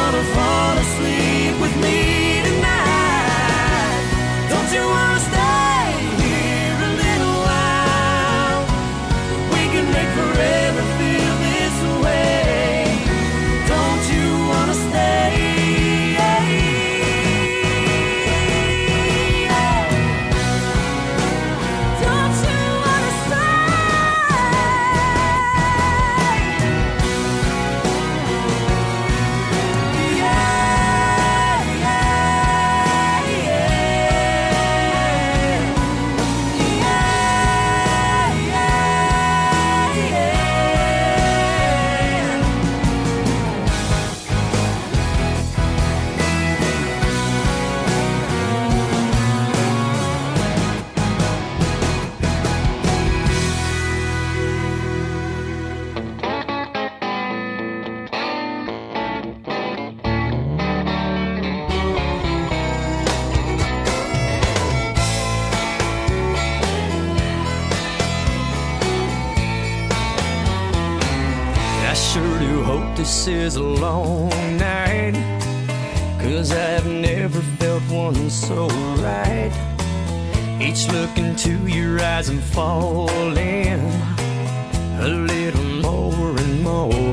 wanna fall asleep with me tonight? Don't you wanna stay here a little while? We can make forever feel this way. Don't you wanna stay? This is a long night, 'cause I've never felt one so right. Each look into your eyes I'm falling a little more and more.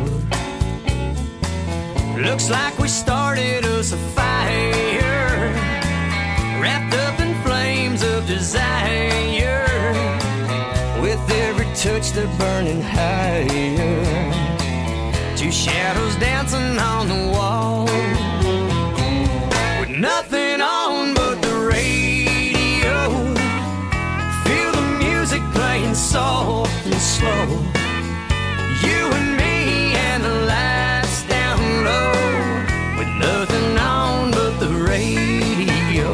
Looks like we started us a fire, wrapped up in flames of desire. With every touch they're burning higher, two shadows dancing on the wall, with nothing on but the radio. Feel the music playing soft and slow. You and me and the lights down low, with nothing on but the radio.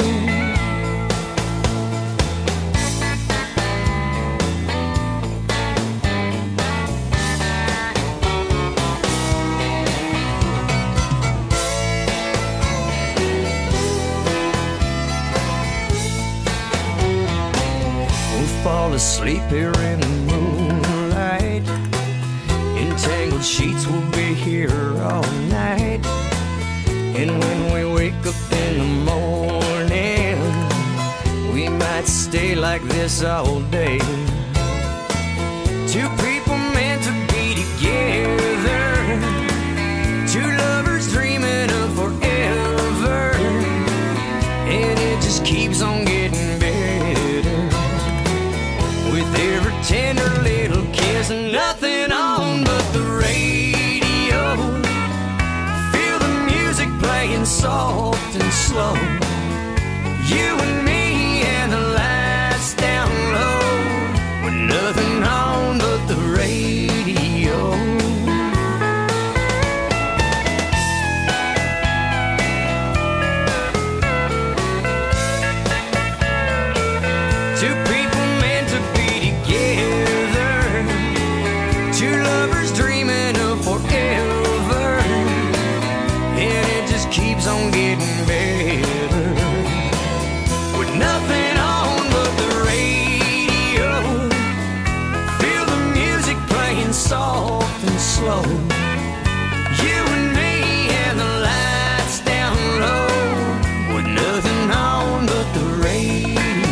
Fall asleep here in the moonlight. Entangled sheets will be here all night. And when we wake up in the morning, we might stay like this all day. Two people meant to be together, two lovers dreaming of forever, and it just keeps on getting better. With every tender little kiss and nothing on but the radio. Feel the music playing soft and slow. You and me and the lights down low, with nothing on but the radio. Two people meant to be together, two lovers dreaming of forever, and it just keeps on getting better. With nothing on but the radio, feel the music playing soft and slow. You and me and the lights down low, with nothing on but the radio.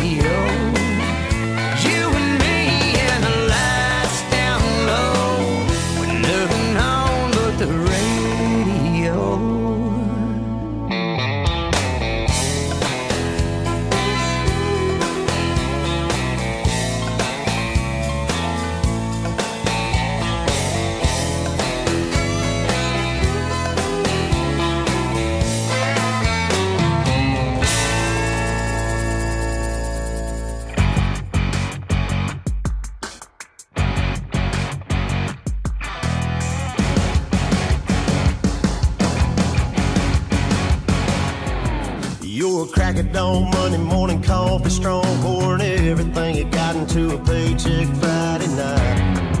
Your crack of dawn, Monday morning coffee, strong pouring everything you got into a paycheck Friday night.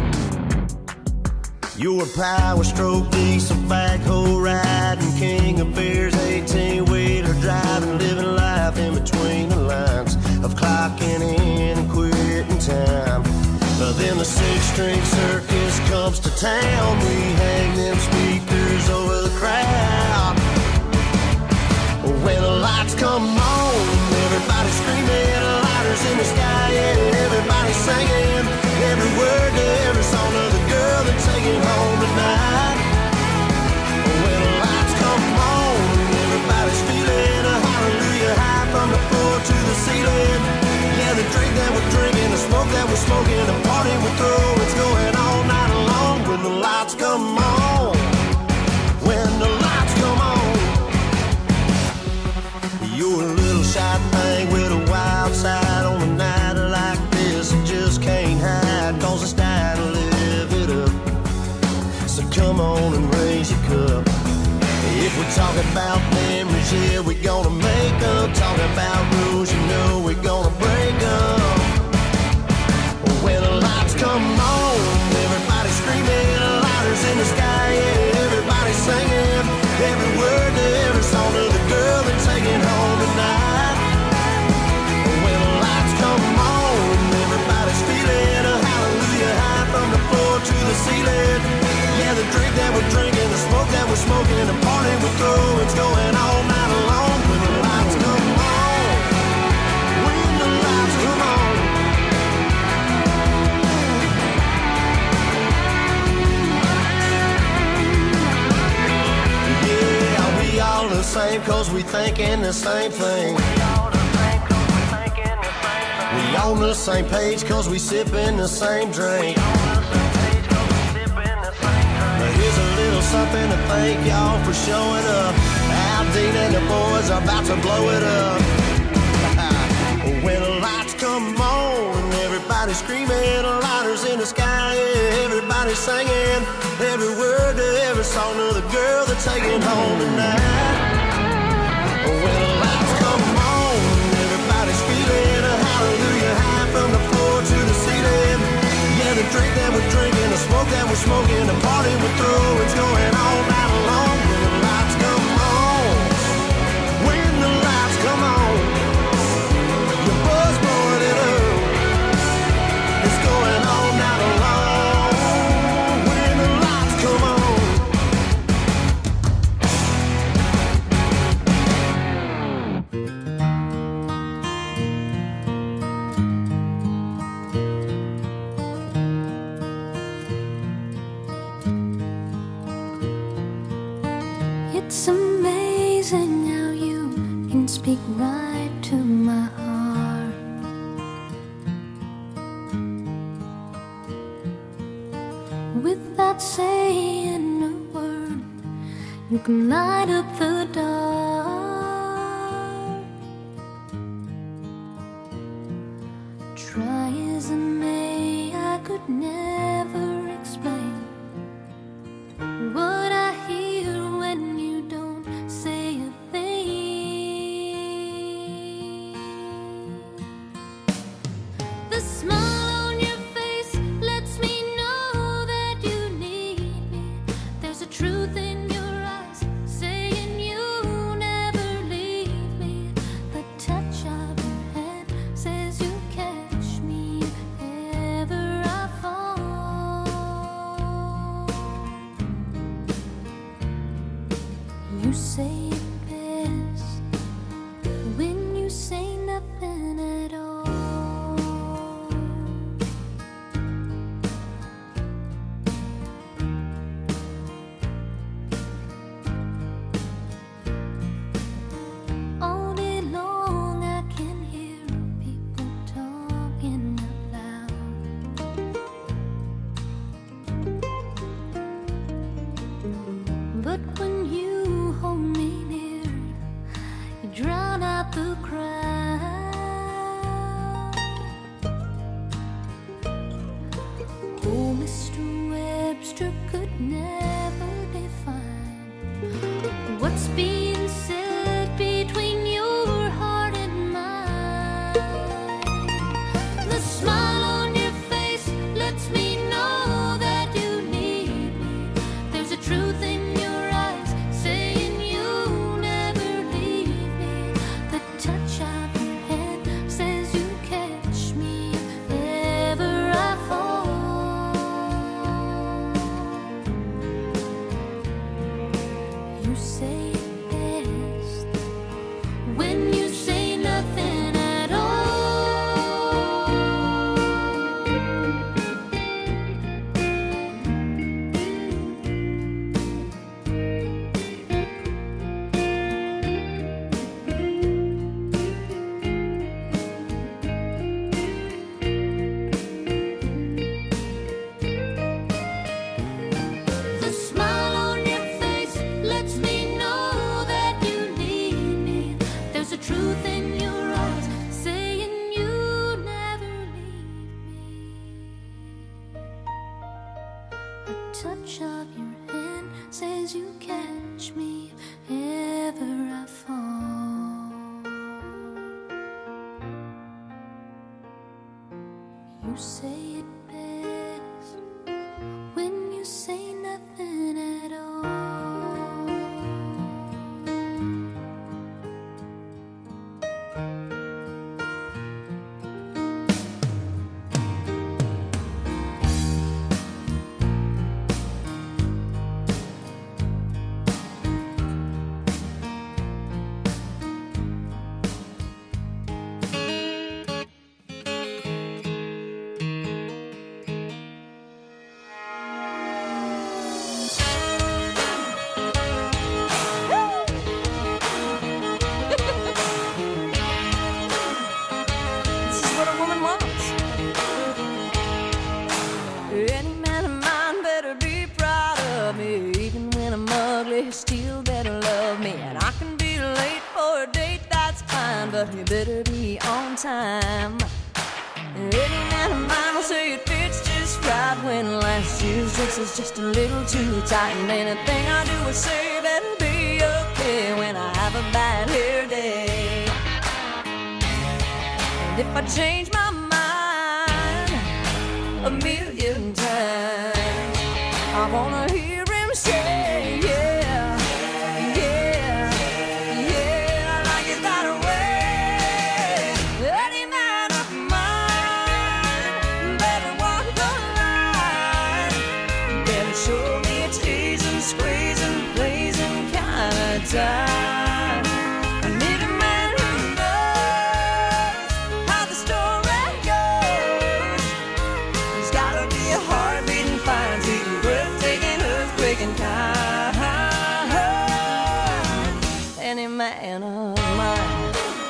Your power stroke, diesel backhoe riding, king of beers, 18-wheeler driving, living life in between the lines of clocking in and quitting time. But then the six-string circus comes to town. We hang them speakers over the crowd. Talking about memories, yeah, we're gonna make them. Talking about rules, you know we're gonna break them. When the lights come on, everybody screaming, lighters in the sky, yeah, everybody singing. Every word to every song to the girl they're taking home tonight. When the lights come on, everybody's feeling a hallelujah high from the floor to the ceiling. Yeah, the drink that we're drinking, the smoke that we're smoking, the party we're throwing, it's going all night long. When the lights come on, when the lights come on. Yeah, we all the same cause we thinking the same thing. We on the same page cause we sipping the same drink. Here's a little something to thank y'all for showing up. Al Dean and the boys are about to blow it up. When the lights come on, everybody's screaming, lighters in the sky, yeah, everybody's singing. Every word to every song to the girl they're taking home tonight. When the lights come on, everybody's feeling a hallelujah high from the floor to the ceiling. Yeah, the drink that we're drinking, the smoke that we're smoking, the party we're throwing, it's going all night long. When the lights come on, when the lights come on, the buzz blowing it up, it's going all night long. When the lights come on. It's amazing how you can speak right to my heart. Without saying a word, you can light up the dark. Try as I may, I could never explain what I hear when you don't say a thing. The smile on your face lets me know that you need me. There's a truth in your eyes saying you never leave me. The touch of your hand says you catch me if ever I fall. You say it best when you say nothing at all. All day long I can hear people talking out loud, but when you hold me near, you drown out the crowd. Oh, Mr. Webster could never define what's being said between your heart and mine. The smile on your face lets me know that you need me. There's a truth in your eyes saying you never leave me. The touch You say it best when you say nothing at all. This is what a woman wants. Any man of mine better be proud of me. Even when I'm ugly, he still better love me. And I can be late for a date, that's fine, but he better be on time. Any man of mine will say it fits just right when last year's dress is just a little too tight. And anything I do or say better be okay when I have a bad hair day. And if I change my mind a million times, I wanna hear him say, yeah, yeah, yeah, I like it that way. Any man of mine better walk the line, better show me a teasing, squeezing, blazing kind of time. I need a man who knows how the story goes. There's gotta be a heart-beating, fine, sweet, breathtaking, earthquaking kind. Any man of mine.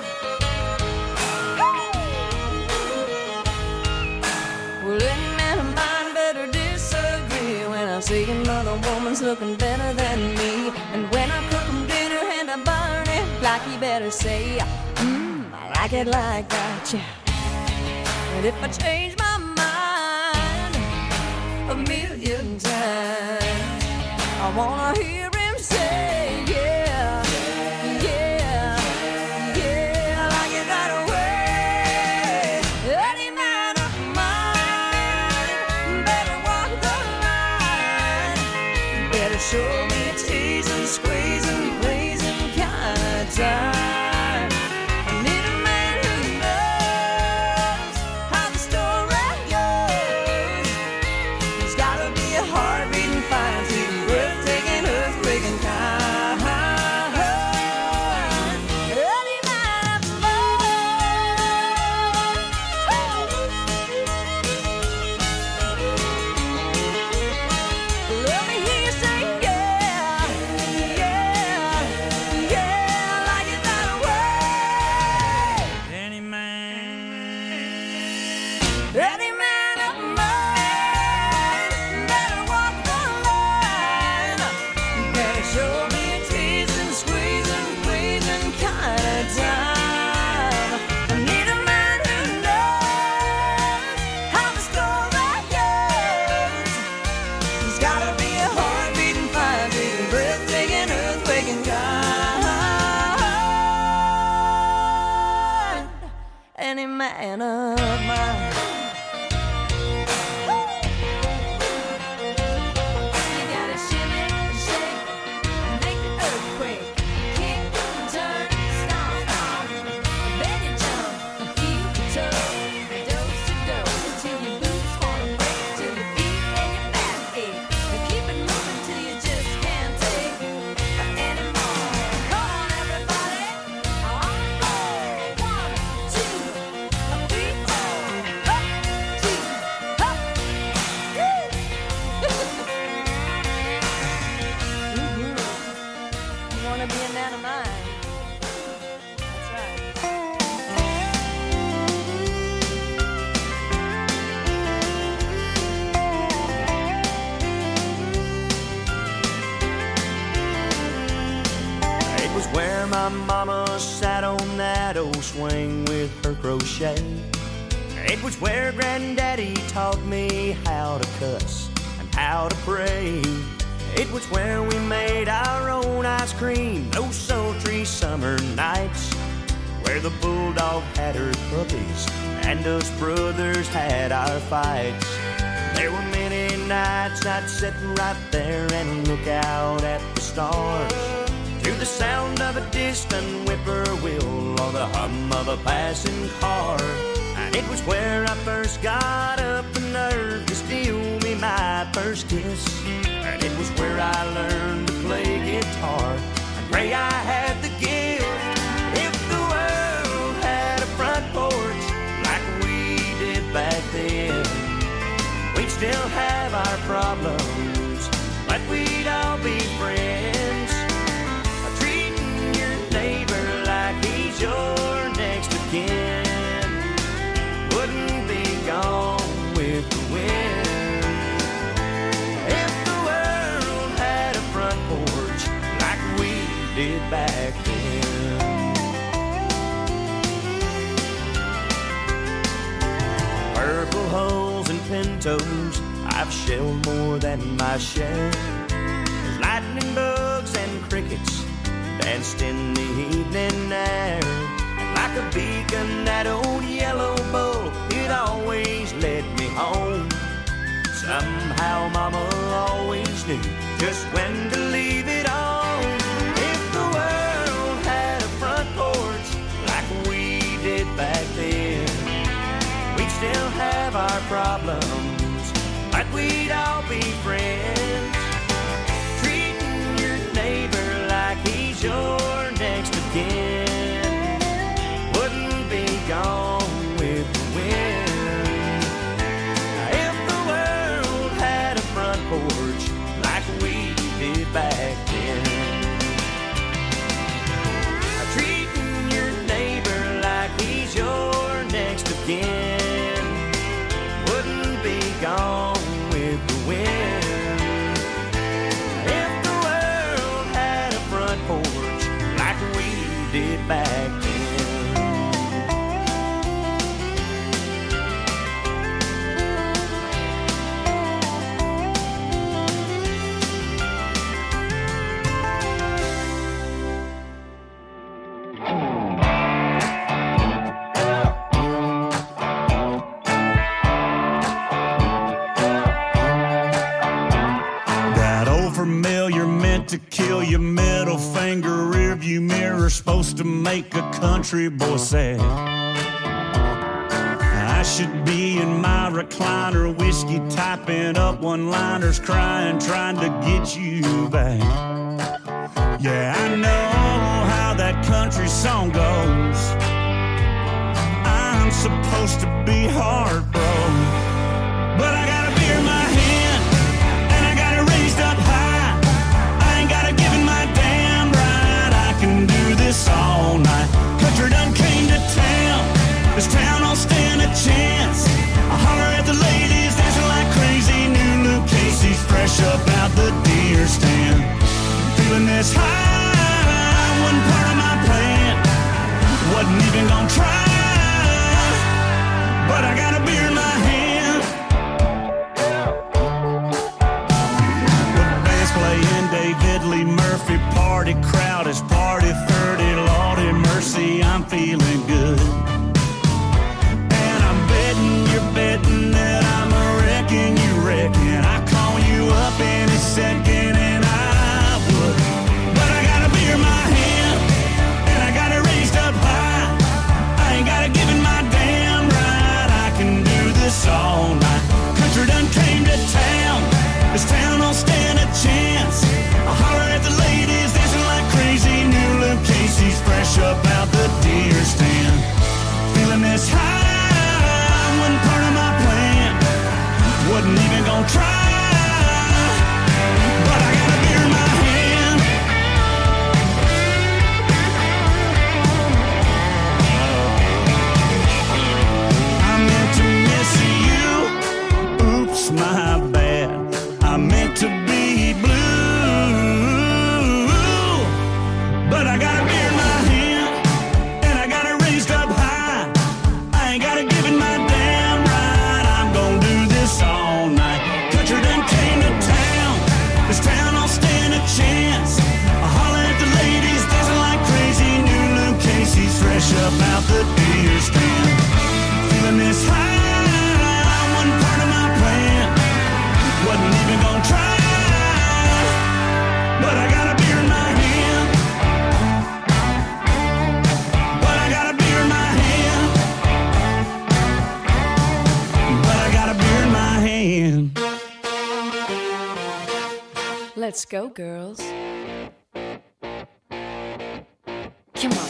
Well, any man of mine better disagree when I see another woman's looking better than me. And when I cook him dinner and I burn it, like he better say, I like it like that, yeah. And if I change my mind a million times, I wanna hear him say, yeah, yeah, yeah, I like it that way. Any man of mine better walk the line, better show me a teasing, squeezing, blazing kind of time. I need a man who knows how the story goes. There's gotta be a heart-beating, fine, sweet, breathtaking, earthquaking kind. Any man of mine. Let me hear you say, yeah, yeah, yeah, I like it that way. Any man of mine better walk the line, better show me a teasing, squeezing, pleasing kind of time. I need a man who knows how the story goes. There's gotta be a heart-beating, fire-beating, breathtaking, earthquaking kind. Any man of mine. You gotta shimmy, shake, and make the earthquake. Kick, turn, stomp, stomp. Then you jump and keep your toe. Dose to dose until your boots wanna break, till your feet and your back ache. And keep it moving till you just can't take anymore. Come on, everybody, on the floor. 1, 2, 3, 4. Up, 2, up. Woo! You wanna be a man of mine? That's right. It was where my mama sat on that old swing with her crochet. It was where Granddaddy taught me how to cuss and how to pray. It was where we made our own ice cream those sultry summer nights where the bulldog had her puppies and us brothers had our fights. There were many nights I'd sit right there and look out at the stars, to the sound of a distant whippoorwill or the hum of a passing car. And it was where I first got up the nerve to steal me my first kiss. And it was where I learned to play guitar and pray I had the gift. If the world had a front porch like we did back then, we'd still have our problems, but we'd all be friends. Treating your neighbor like he's your next of kin wouldn't be gone with the wind. If the world had a front porch like we did back then. Purple holes and pintos, I've shelled more than my share. There's lightning bugs and crickets danced in the evening air. And like a beacon, that old yellow bull, it always led me home. Somehow Mama always knew just when to leave it on. If the world had a front porch like we did back then, we'd still have our problems, but we'd all be friends. Treating your neighbor like he's your next of kin wouldn't be gone with the wind. If the world had a front porch like we did back then, treating your neighbor like he's your next of kin wouldn't be gone with the wind. If the world had a front porch like we did back then. That old familiar meant to kill your middle finger rearview mirror, supposed to make a country boy sad. I should be in my recliner, whiskey typing up one-liners, crying, trying to get you back. Yeah, I know how that country song goes. I'm supposed to be heartbroken, but I got a beer in my hand and I got it raised up high. I ain't got a give in my damn right. I can do this all night. Country done came to town. This town don't stand a chance. I holler at the ladies dancing like crazy. New Luke Casey's fresh up out the deer stand. Feeling this high wasn't part of my plan. Wasn't even gonna try, but I got a beer in my hand. The band's playing David Lee Murphy. Party crowd is party 30. Lordy mercy, I'm feeling good. And I'm betting you're betting that I'm a wrecking you reckon. I call you up any second and I would. But I got a beer in my hand and I got it raised up high. I ain't got a give in my damn right. I can do this all night. Country done came to town. This town don't stand a chance. I holler at the ladies dancing like crazy. New Luke Casey's fresh up out the deer stand. Feeling this high wasn't part of my plan. Wasn't even gonna try, but I got a beer in my hand. I meant to miss you. Oops, my bad. I meant to be blue, but I got a beer in my hand finish up out the deer stand. Feeling this high wasn't part of my plan. Wasn't even gonna try, but I got a beer in my hand. But I got a beer in my hand. But I got a beer in my hand. Let's go, girls. Come on.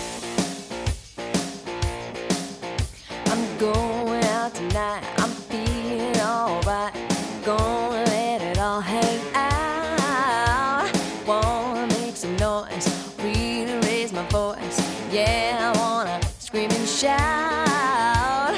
I'm going out tonight. I'm feeling alright. Gonna let it all hang out. Wanna make some noise, really raise my voice. Yeah, I wanna scream and shout.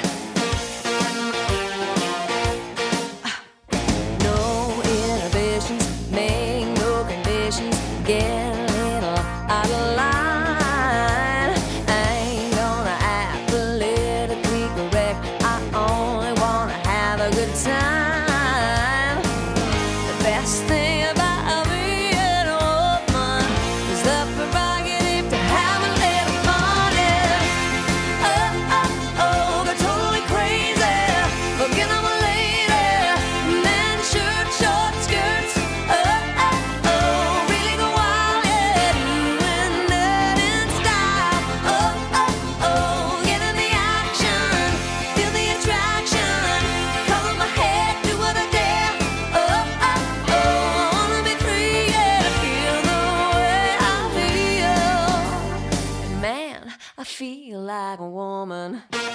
No inhibitions, make no conditions. Get a little out of line. I ain't gonna act politically correct. I only wanna have a good time. The best thing about being a woman is the prerogative to have a little fun. Yeah. Oh, oh, oh, they're totally crazy. Forget I'm a lady. Men, shirt, short skirts. Oh, oh, oh, really go wild. Yeah, doing that in style. Oh, oh, oh, get in the action. Feel the attraction. Color my head, do what I dare. Oh, oh, oh, I wanna be free. Yeah, feel the way I feel. And man, I feel like a woman.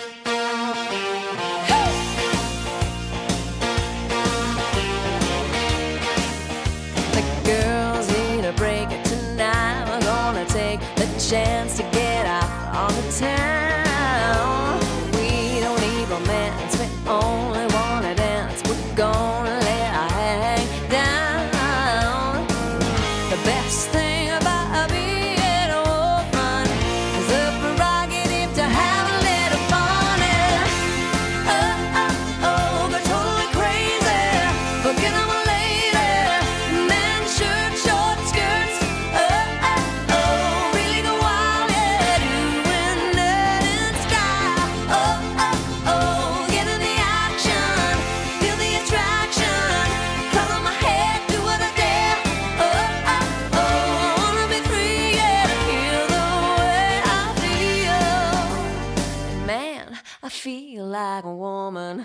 The girls need a break tonight. We're gonna take the chance to get out on the town. We don't need romance, we only wanna dance. We're gonna let our hang down. The best thing about being a woman is the prerogative to have a little fun. Yeah. Oh, oh, oh, they're totally crazy. Forget I'm a lady. Men, shirt, short skirts. Oh, oh, oh, really go wild. Yeah, doing that in style. Oh, oh, oh, get in the action. Feel the attraction. Color my head, do what I dare. Oh, oh, oh, I wanna be free. Yeah, feel the way I feel. And man, I feel like a woman.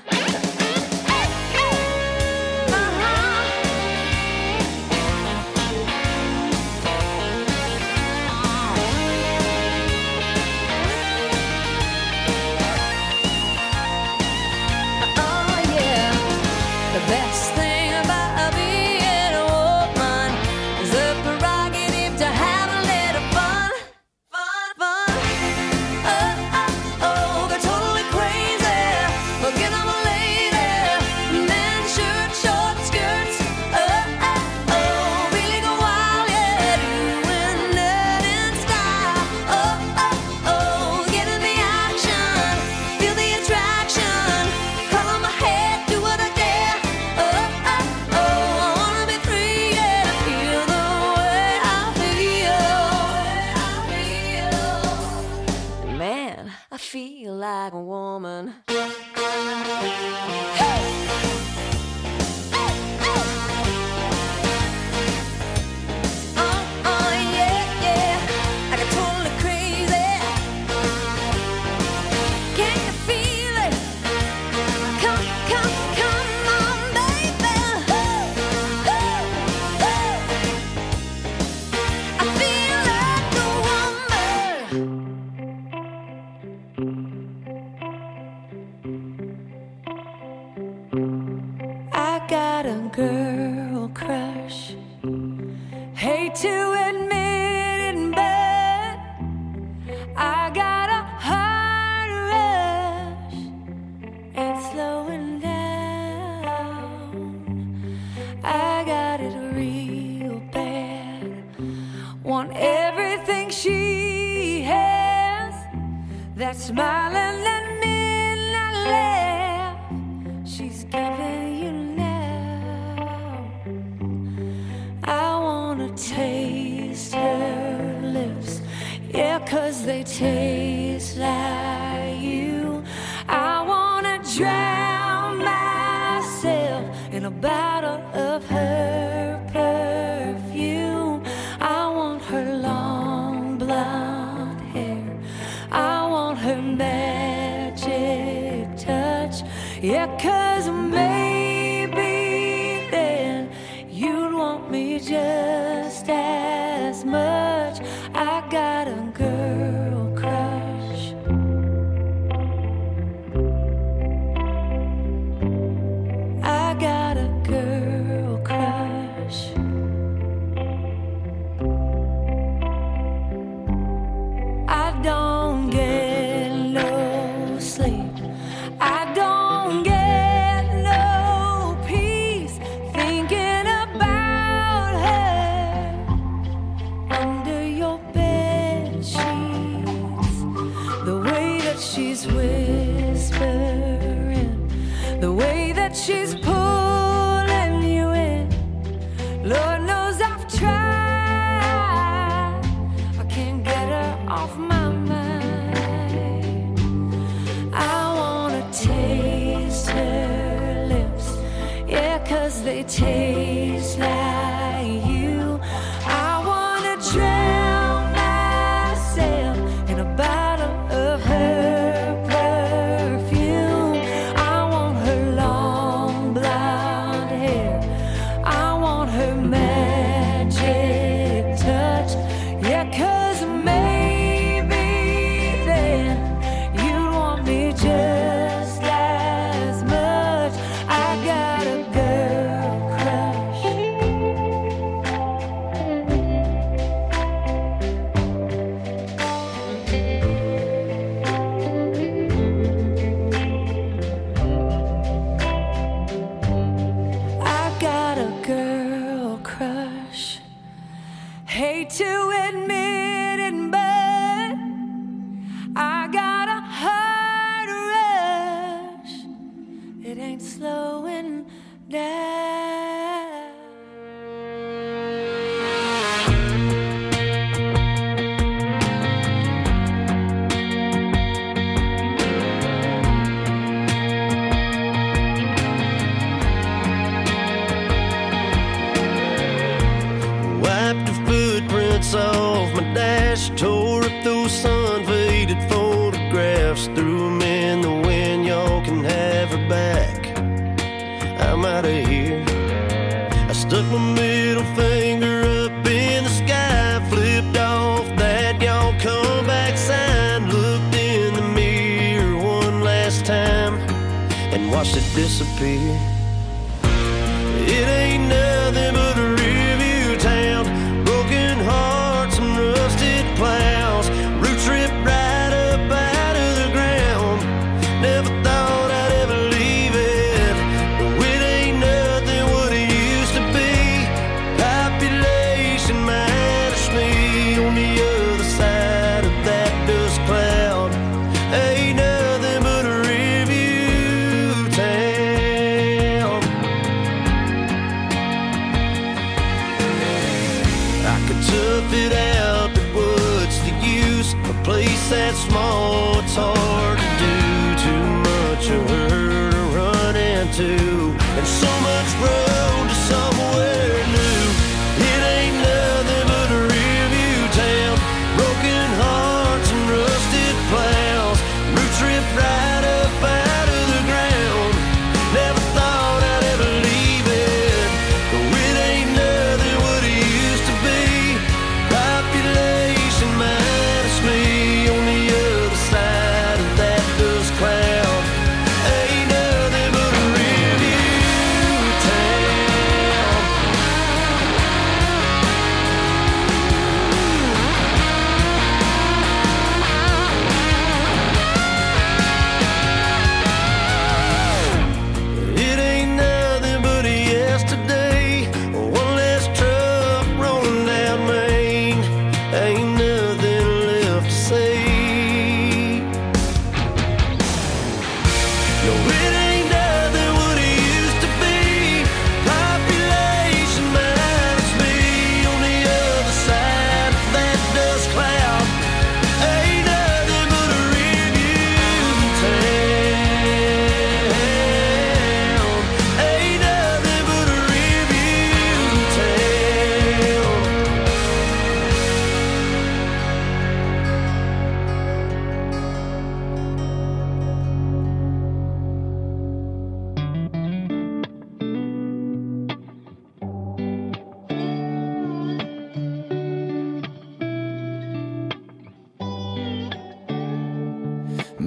Oh yeah, the best thing about being a woman is the prerogative to have a little fun, fun, fun. Oh, oh, oh, they're totally crazy. Forget I'm a lady. Men, shirt, short skirts. Oh, oh, oh, really go wild. Yeah, doing that in style. Oh, oh, oh, get in the action. Feel the attraction. Color my head, do what I dare. Oh, oh, oh, I wanna be free. Yeah, feel the way I feel. Man, I feel like a woman. Oh, yeah, yeah, I got totally crazy. Can you feel it? Come, come, come on, baby. I feel like a woman. I got a girl crush. Hate to admit it, but I got a heart rush. Ain't slowing down. I got it real bad. Want everything she has. That smiling and midnight laugh she's giving you now. I wanna taste her lips, yeah, 'cause they taste taste like you. I wanna drown myself in a bottle of her perfume. I want her long blonde hair. I want her magic touch. Yeah, 'cause maybe then you'd want me just as much. I got a girl crush. I got a girl crush. I don't get no sleep. I don't get no peace thinking about her under your bed sheets. The way that she's whispering, the way that she's pulling you in. Lord knows I've tried. I can't get her off my mind. I wanna taste her lips, yeah, 'cause they taste like you. I wanna drown myself in a bottle of her perfume. I want her long blonde hair. I want her magic touch. Yeah, 'cause maybe then you want me just as much. I got a girl crush. I got a girl crush. Hate to admit it, but I got a heart rush. It ain't slowing down. Wiped the footprints off my dash, tore up those sun-faded photographs, threw them in the wind. Y'all can have her back. I'm out of here. I stuck my middle finger up in the sky, flipped off that y'all come back sign, looked in the mirror one last time, and watched it disappear. It ain't nothing but a review town, broken hearts and rusted plows, roots ripped right up out of the ground. Never thought I'd ever leave it, but it ain't nothing what it used to be. Population minus me on the other side of that dust cloud. Ain't nothing but a review town. I could tough it out, but what's the use? A place that small, it's hard to do. Too much of her to run into, and so much road to somewhere new. It ain't nothing but a review town, broken hearts and rusted plows, roots ripped right up out of the ground. Never thought I'd ever leave it, but it ain't nothing what it used to be. Population minus me on the other side of that dust cloud. Ain't nothing but a review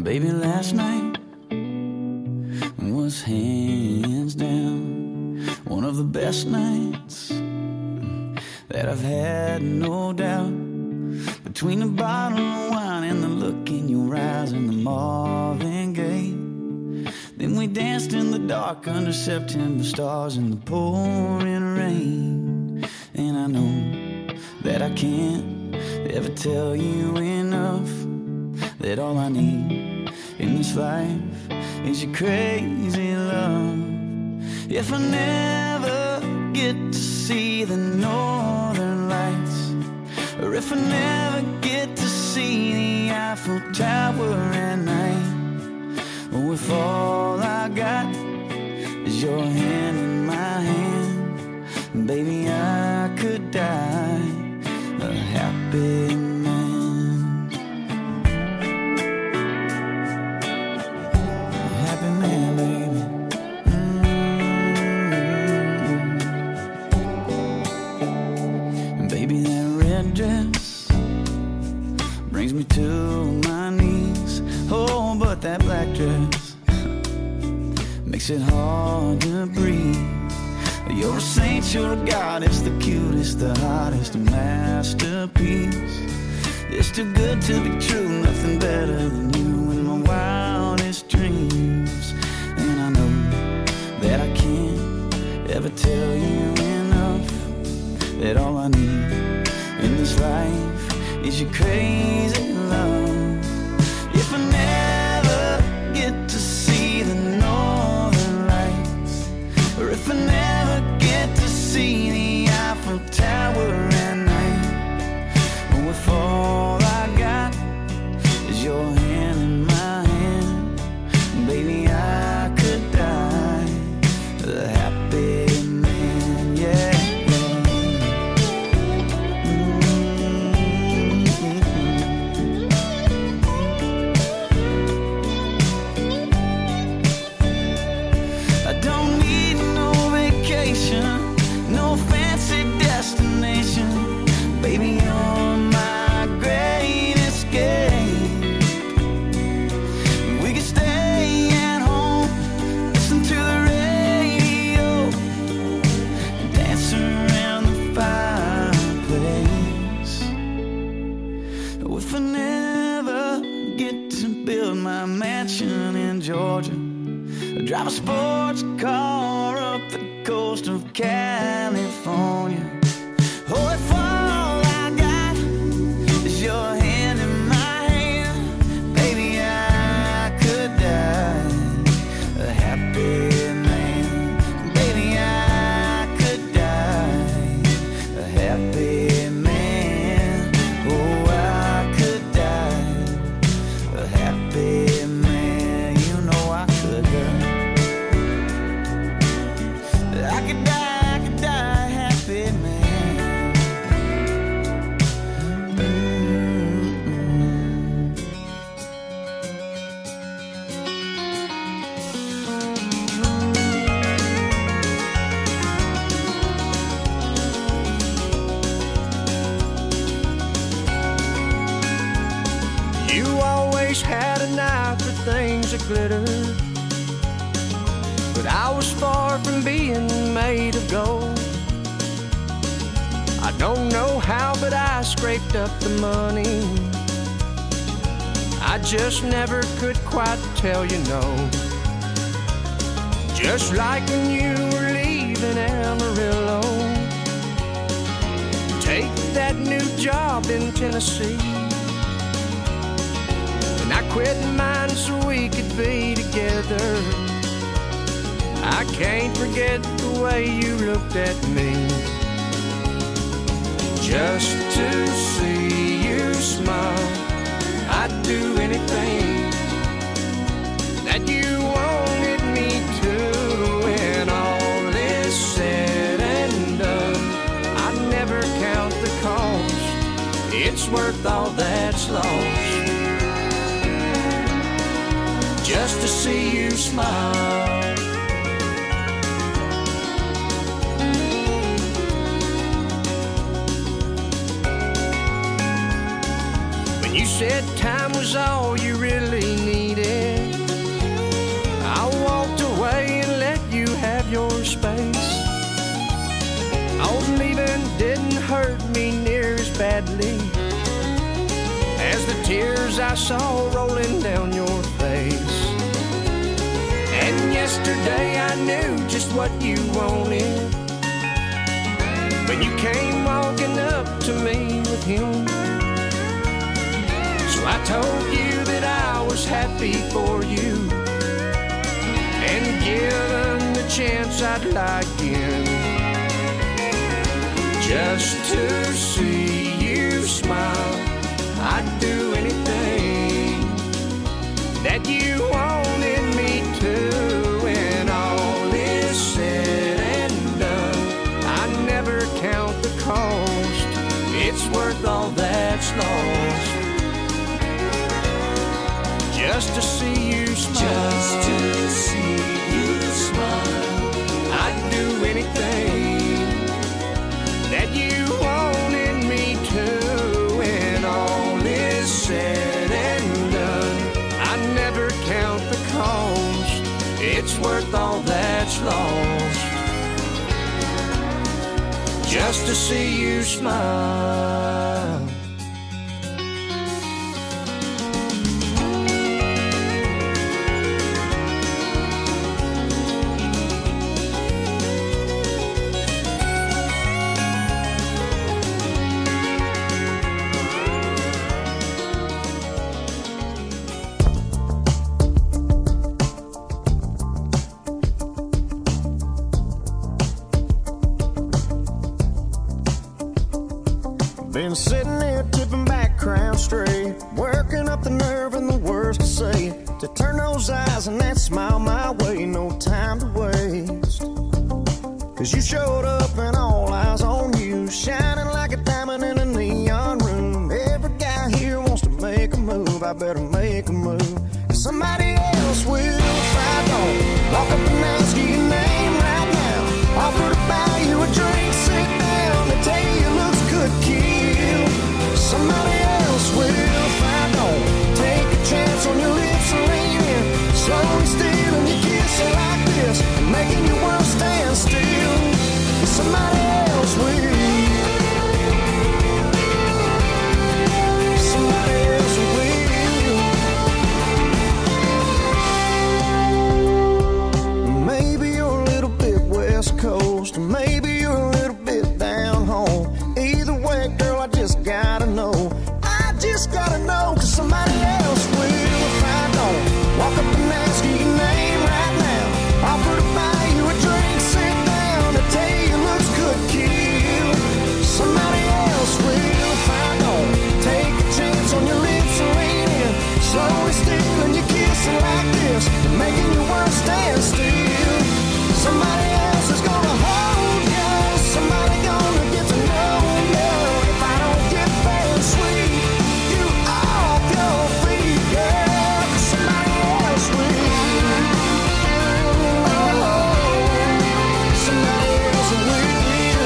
Baby, last night was hands down one of the best nights that I've had, no doubt. Between the bottle of wine and the look in your eyes and the Marvin Gaye, then we danced in the dark under September stars in the pouring rain. And I know that I can't ever tell you enough that all I need in this life is your crazy love. If I never get to see the northern lights, or if I never get to see the Eiffel Tower at night, or if all I got is your hand in my hand, baby, I could die a happy man. Brings me to my knees. Oh, but that black dress makes it hard to breathe. You're a saint, you're a goddess, the cutest, the hottest, a masterpiece. It's too good to be true, nothing better than you in my wildest dreams. And I know that I can't ever tell you enough that all I need in this life is your crazy love. If I never get to see the northern lights, or if I never get to see the Eiffel Tower at night, or if all I got is your hand in my hand, baby, I could die a happy man, yeah. No fancy destination, baby, you're my great escape. We could stay at home, listen to the radio, dance around the fireplace. If I never get to build my mansion in Georgia, drive a sports car up the coast of California. Oh, if all I got is your hand in my hand, baby, I could die a happy man. Baby, I could die a happy man. Oh, I could die a happy man. You know I could die. I could die a happy man. You always had an eye for things that glitter, but I was far from being made of gold. I don't know how, but I scraped up the money. I just never could quite tell you no. Just like when you were leaving Amarillo, take that new job in Tennessee, and I quit mine so we could be together. I can't forget the way you looked at me. Just to see you smile, I'd do anything that you wanted me to. When all is said and done, I'd never count the cost. It's worth all that's lost just to see you smile. said time was all you really needed. I walked away and let you have your space. Old leaving didn't hurt me near as badly as the tears I saw rolling down your face. And yesterday I knew just what you wanted when you came walking up to me with him. So I told you that I was happy for you, and given the chance I'd lie again, just to see you smile. I'd do anything that you wanted me to. When all is said and done, I never count the cost. It's worth all that's lost, just to see you smile. Just to see you smile. I'd do anything that you wanted me to. When all is said and done, I never count the cost. It's worth all that's lost, just to see you smile. Been sitting there tipping back, crown straight, working up the nerve and the words to say, to turn those eyes and that smile my way. No time to waste, 'cause you showed up and all eyes on you, shining like a diamond in a neon room. Every guy here wants to make a move. I better make a move, 'cause somebody else will if I don't. Walk up and ask you your name right now, offer to buy you a drink, sit down, they tell you your looks could kill. Somebody else will if I don't. Take a chance on your lips and lean in, slowly stealing your kissing like this, and making your world stand still. Somebody else will. Somebody else will. Maybe you're a little bit West Coast, maybe you're a little bit down home. Either way, girl, I just gotta know. I just gotta know, 'cause somebody else will if I don't. Walk up and ask you your name right now, offer to buy you a drink, sit down, they tell you your looks could kill. Somebody else will if I don't. Take a chance on your lips and lean in, slowly stealing your kissing like this, making your world stand still. Somebody else is gonna hold you, somebody gonna get to know you. If I don't get there and sweep you off your feet, girl, 'cause somebody else will. Oh, somebody else will.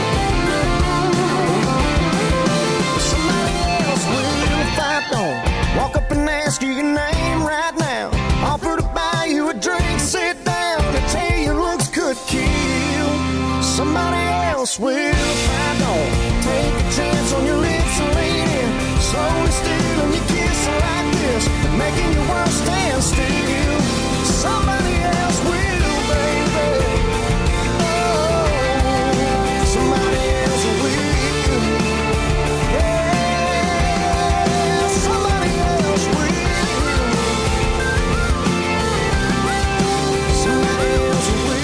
Somebody else will if I don't. Walk up and ask you your name right now, offer to buy you a drink, sit down, and tell you your looks could kill. Somebody else will if I don't. Take a chance on your lips and lean in, slowly stealing your kissing like this, and making your world stand still. Somebody else will, baby. Oh, somebody else will. Yeah, somebody else will. Somebody else will.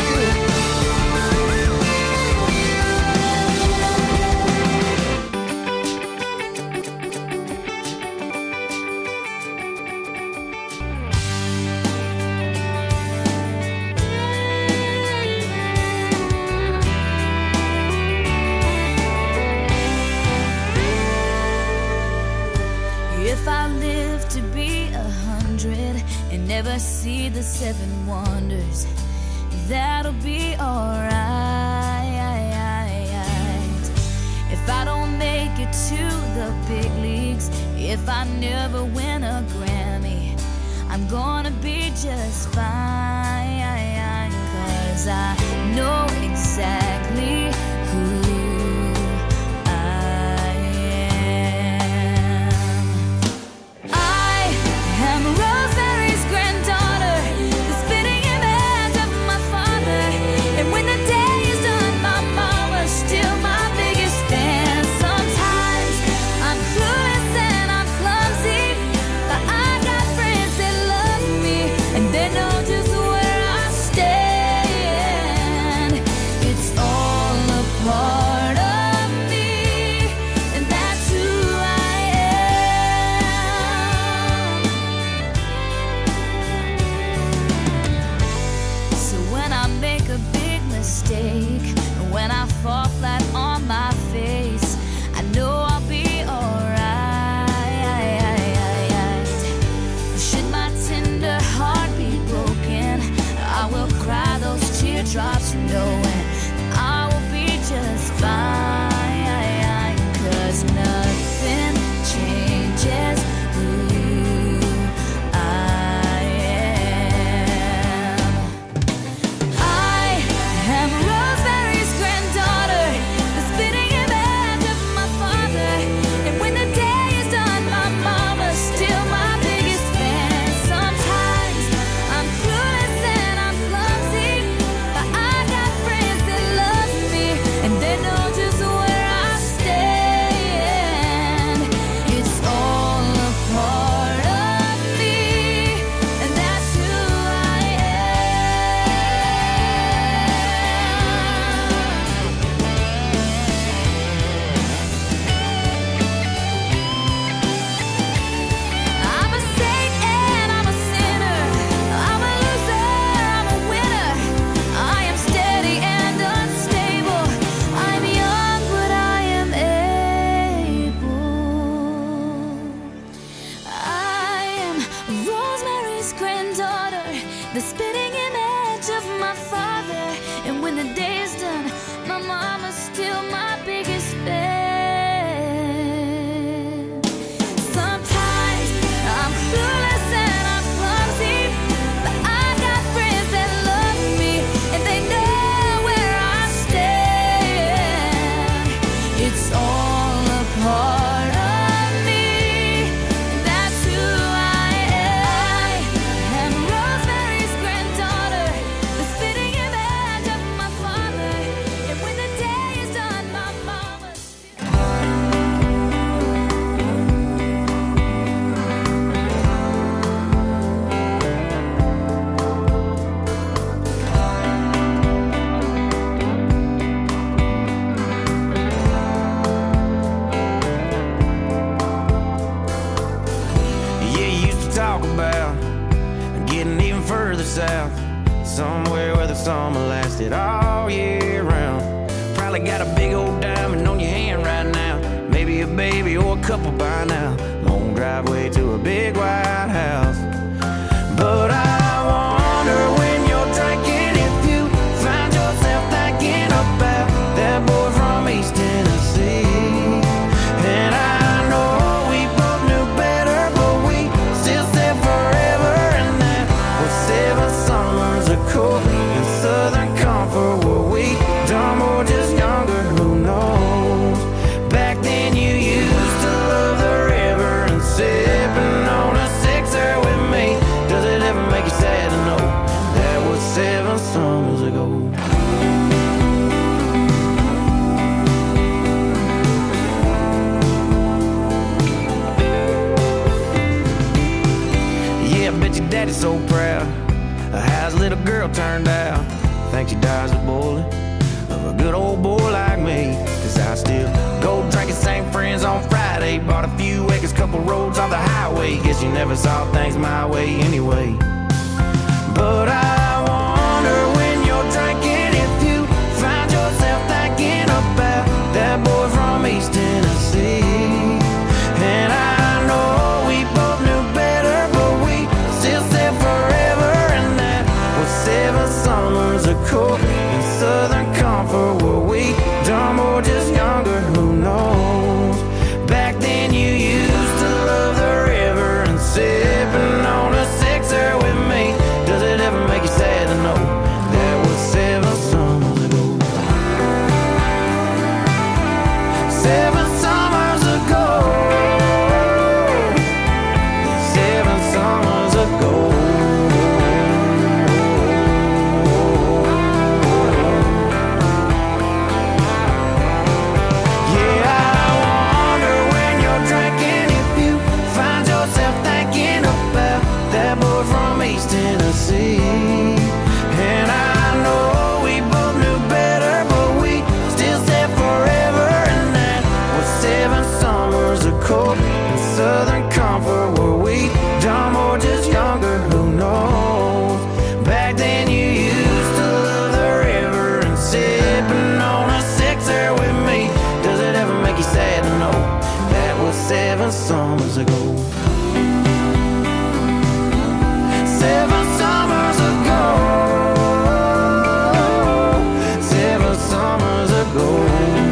If I live to be 100 and never see the 7 wonders, that'll be alright. If I don't make it to the big leagues, if I never win a Grammy, I'm gonna be just fine, 'cause I know exactly who I am. I am Rosemary's granddaughter, the spitting image of my father. And when the day is done, my mama's still my biggest fan. Sometimes I'm clueless and I'm clumsy, but I got friends that love me, and they know just where I stand. It's all a part of me, and that's who I am. So when I make a big mistake, when I fall flat on my face, I know I'll be alright. Should my tender heart be broken, I will cry those teardrops knowing I will be just fine, 'cause nothing changes who I am. I am Rosemary's granddaughter, the spitting image of my father. And when the day is done, my mama's still my biggest fan. Sometimes I'm clueless and I'm clumsy, but I got friends that love me, and they know just where I stand. It's all a part of me, and that's who I I'm a saint and I'm a sinner. I'm a loser, I'm a winner. I am steady and unstable. I'm young, but I am able. I am Rosemary's granddaughter, the spitting image of my father. And when the day is done, my mama's still my biggest fan. Sometimes I'm clueless and I'm clumsy, but I got friends that love me, and they know where I stand. It's all a part of me, and that's who I am. Rosemary's granddaughter, the spitting image of my father. And when the day is done, my mama's Yeah, you used to talk about getting even further south, somewhere where the summer lasted all year round. Probably got a big old diamond on your hand right now, maybe a baby or a couple by now. Long driveway to a big white house. But I wonder when you're drinking if you find yourself thinking about that boy from East Tennessee. And I know we both knew better, but we still said forever, and that was 7 summers ago in Southern Comfort. Were we dumb or just younger? Who knows? Back then you used to love the river and sipping on a sixer with me. Does it ever make you sad to know that was 7 summers ago? Yeah, I bet your daddy's so proud of how his little girl turned out. Think she dies a bullet of a good old boy like me. 'Cause I still go drinking, same friends on Friday. Bought a few acres, couple roads off the highway. Guess you never saw things my way anyway. But I wonder when you're drinking if you find yourself thinking about that boy from East Tennessee. And I know we both knew better, but we still said forever, and that was 7 summers ago in Southern Comfort. Were we dumb or just younger? Who knows? Back then you used to love comfort. Were we dumb or just younger? Who knows? Back then you used to love the river and sipping on a sixer with me. Does it ever make you sad to know that was 7 summers ago? 7 summers ago. 7 summers ago.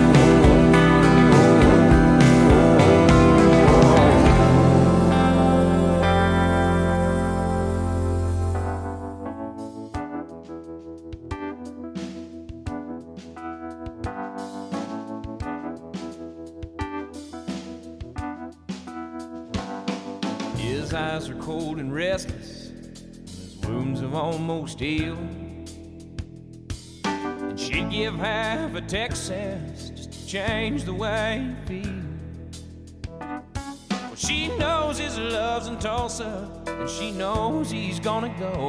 His eyes are cold and restless, his wounds have almost healed. And she'd give half a Texas just to change the way he feels. Well, she knows his love's in Tulsa, and she knows he's gonna go.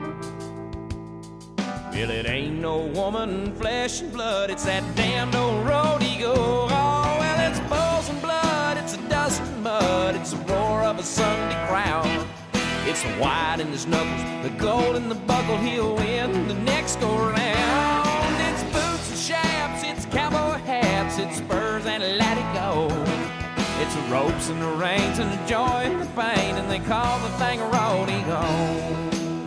Well, it ain't no woman, flesh and blood, it's that damned old road he goes. Oh, well, it's bulls and blood, it's a dust and mud, it's the roar of a Sunday crowd. It's the white in his knuckles, the gold in the buckle, he'll win the next go round. It's boots and chaps, it's cowboy hats, it's spurs and let it go. It's the ropes and the reins and the joy and the pain, and they call the thing a rodeo.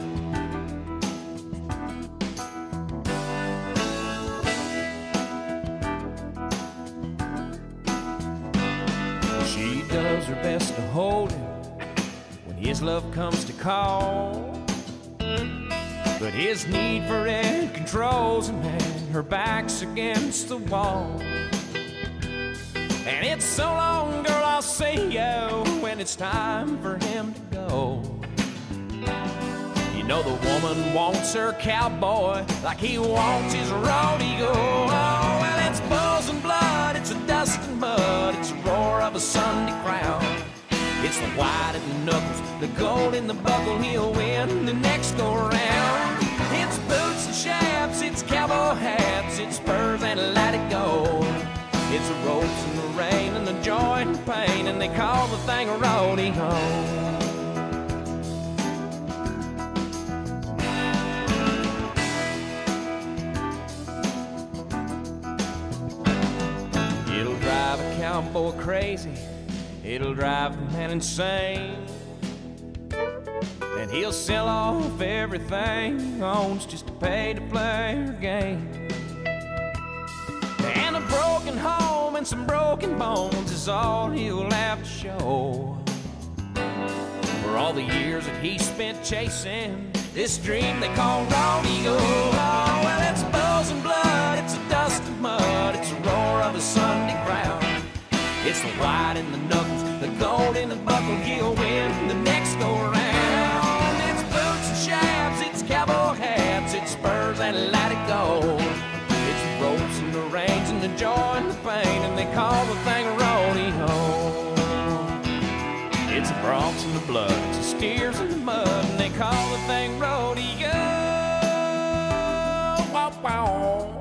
She does her best to hold him when his love comes to call, but his need for it controls him, and her back's against the wall. And it's so long, girl, I'll see you when it's time for him to go. You know the woman wants her cowboy like he wants his rodeo. Oh, well, it's bulls and blood, it's a dust and mud, it's the roar of a Sunday crowd. It's the white in the knuckles, the gold in the buckle, he'll win the next go round. It's boots and chaps, it's cowboy hats, it's spurs and let it go. It's the ropes and the rain and the joy and the pain, and they call the thing a rodeo. It'll drive a cowboy crazy, it'll drive the man insane, and he'll sell off everything he owns just to pay to play her game. And a broken home and some broken bones is all he'll have to show for all the years that he spent chasing this dream they call rodeo. Oh, well, it's bulls and blood, it's a dust and mud, it's the roar of a Sunday crowd. It's the white in the knuckles, the gold in the buckle, he'll win the next go round. It's boots and chaps, it's cowboy hats, it's spurs and let it go. It's the ropes and the reins and the joy and the pain, and they call the thing a rodeo. It's the broncs and the blood, it's the steers and the mud, and they call the thing rodeo. Wow, wow.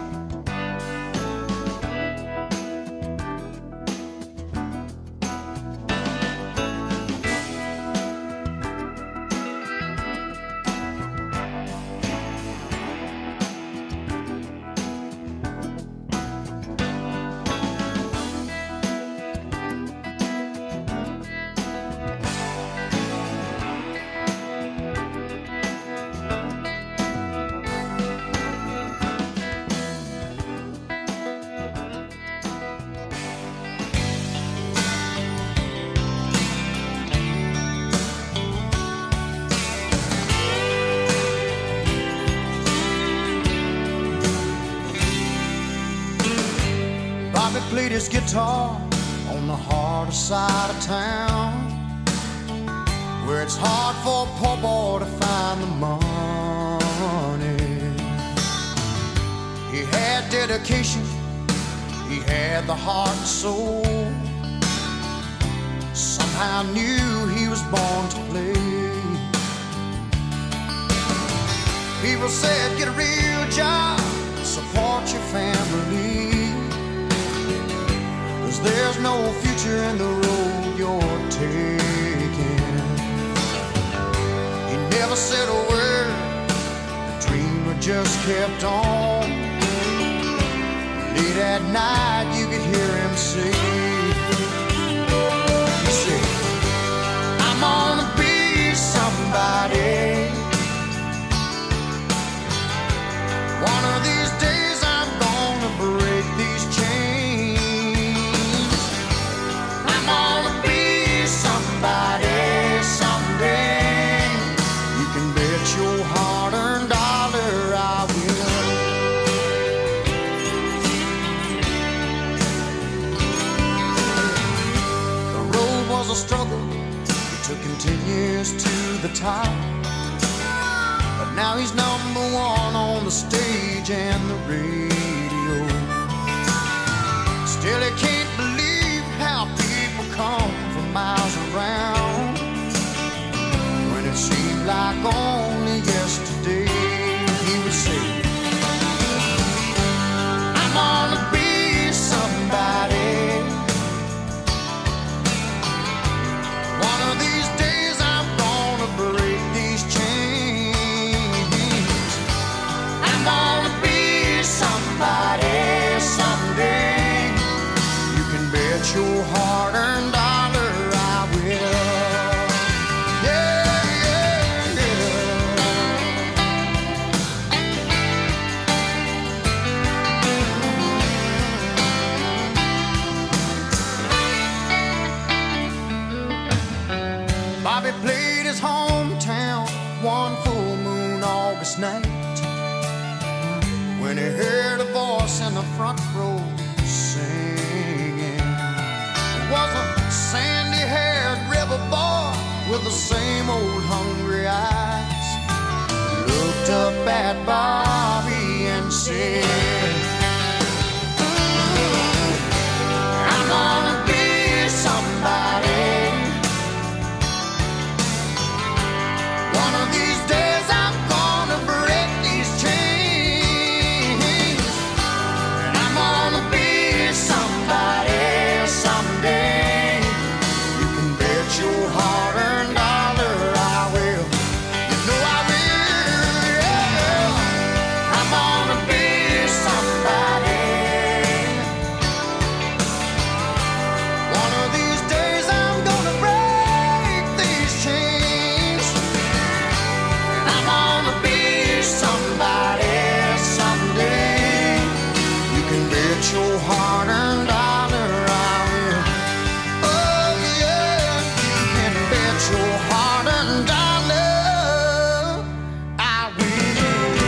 Played his guitar on the harder side of town, where it's hard for a poor boy to find the money. He had dedication, he had the heart and soul, somehow knew he was born to play. People said, get a real job, support your family, 'cause there's no future in the road you're taking. He never said a word, the dreamer just kept on. Late at night you could hear him say, he said, I'm gonna be somebody. One of these days I'm gonna break these chains. I'm gonna be somebody someday. You can bet your hard-earned dollar I will. The road was a struggle. It took him 10 years to the top. But now he's number one on the stage and the radio. Still he can't believe how people come from miles around. When it seemed like only yesterday he would say, I'm gonna be somebody. One of these days I'm gonna break these chains. I'm gonna be somebody someday. You can bet your hard-earned dollar I will. Yeah, yeah, yeah. Bobby played his hometown one full moon August night, when he heard a voice in the front row singing. It was a sandy-haired river boy with the same old hungry eyes. Looked up at Bobby and said, I'm gonna be somebody. One of these days I'm gonna break these chains. And I'm gonna be somebody someday. You can bet your hard-earned dollar I will. You know I will, yeah. I'm gonna be somebody. One of these days I'm gonna break these chains. And I'm gonna be somebody someday. You can bet your hard-earned dollar I will. Oh yeah, you can bet your hard-earned dollar I will.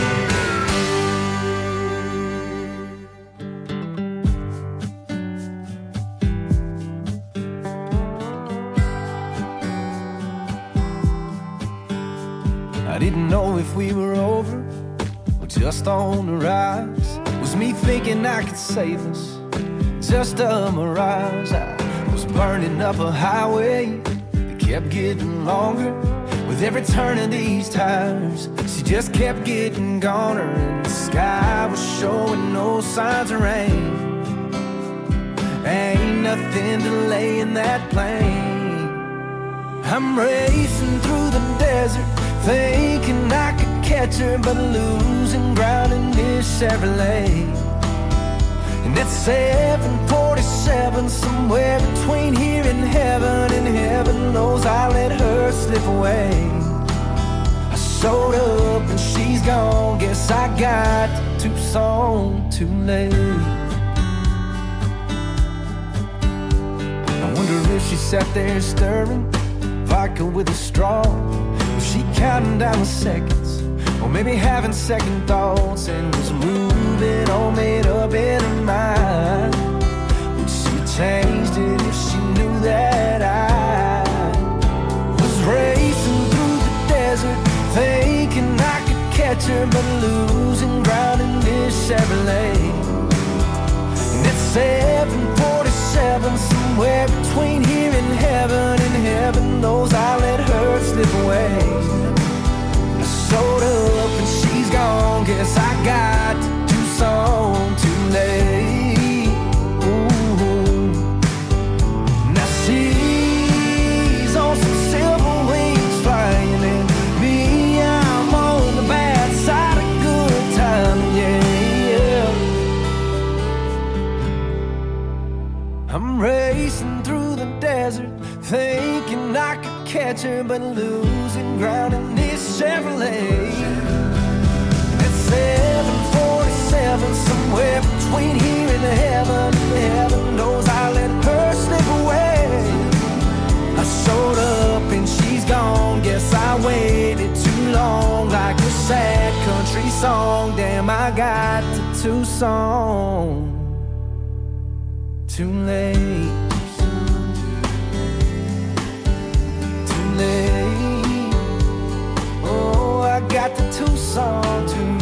I didn't know if we were over or just on the rise. Was me thinking I could save us, just a mirage. I was burning up a highway that kept getting longer. With every turn of these tires, she just kept getting goner. And the sky was showing no signs of rain. Ain't nothing delaying that plane. I'm racing through the desert, thinking I could catch her, but losing ground in this Chevrolet. And it's 7:47, somewhere between here and heaven knows I let her slip away. I showed up and she's gone, guess I got to Tucson too late. I wonder if she sat there stirring vodka with a straw. Was she counting down the seconds, or maybe having second thoughts, and was moving all made up in her mind? Would she have changed it if she knew that I was racing through the desert, thinking I could catch her, but losing ground in this Chevrolet? And it's 7:47, somewhere between here and heaven knows I let her slip away. I showed up and she's gone, guess I got to Tucson too late. Ooh. Now she's catcher, but losing ground in this Chevrolet. At 747, somewhere between here and heaven knows I let her slip away. I showed up and she's gone. Guess I waited too long, like a sad country song. Damn, I got to Tucson too late. Too late. Oh, I got to Tucson too late.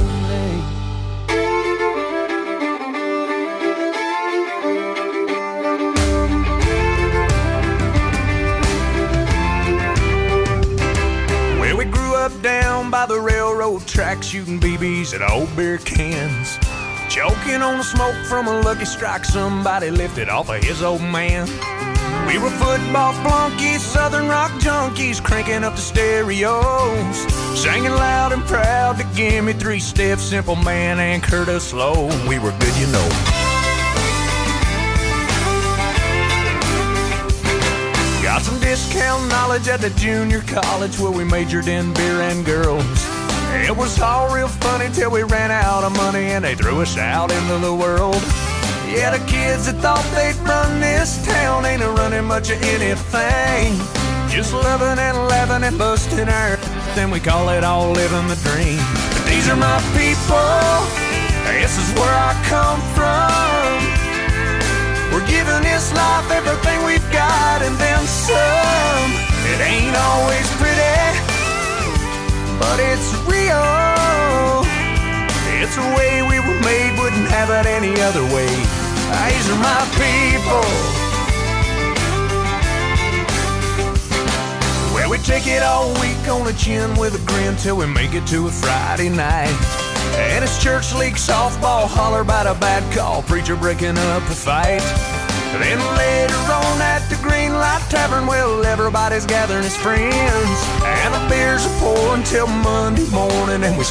Down by the railroad track, shooting BBs at old beer cans, choking on the smoke from a Lucky Strike somebody lifted off of his old man. We were football flunkies, southern rock junkies, cranking up the stereos, singing loud and proud to give me 3-step, Simple Man and Curtis Slow. We were good, you know. Got some discount knowledge at the junior college where we majored in beer and girls. It was all real funny till we ran out of money and they threw us out into the world. Yeah, the kids that thought they'd run this town ain't a-running much of anything. Just loving and laughing and busting our then we call it all living the dream. But these are my people, this is where I come from. We're giving this life everything we've got and then some. It ain't always pretty, but it's real. It's the way we were made, wouldn't have it any other way. These are my people. Well, we take it all week on the chin with a grin till we make it to a Friday night. And it's church league softball, holler about a bad call, preacher breaking up a fight. Then later on at the Green Light Tavern, well, everybody's gathering as friends, and the beers are pouring till Monday morning, and we